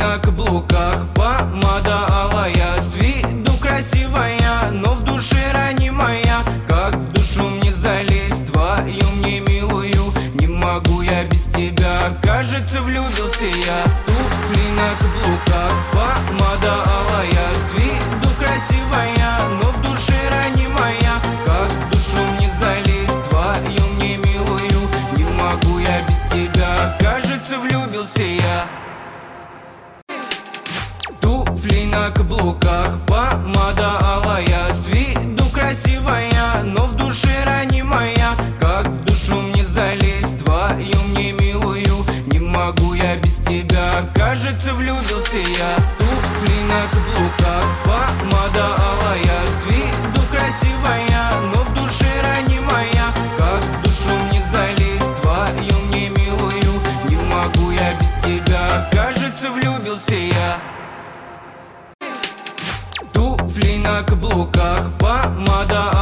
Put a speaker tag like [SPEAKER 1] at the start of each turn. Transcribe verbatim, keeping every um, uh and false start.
[SPEAKER 1] на каблуках, помада алая, с виду красивая, но в душе ранимая. Как в душу мне залезть, твою мне милую, не могу я без тебя, кажется, влюбился я. Туфли на каблуках, помада алая, с виду красивая, но в душе ранимая. Как в душу мне залезть, твою мне милую, не могу я без тебя, кажется, влюбился я. Туфли на каблуках, помада алая, с виду красивая, но в душе ранимая. Как в душу мне залезть, твою мне милую, не могу я без тебя, кажется, влюбился я. Туфли на каблуках, помада алая, с виду красивая, но в душе ранимая. Как в душу мне залезть, твою мне милую, не могу я без тебя, кажется, влюбился я. Туфли на каблуках, помада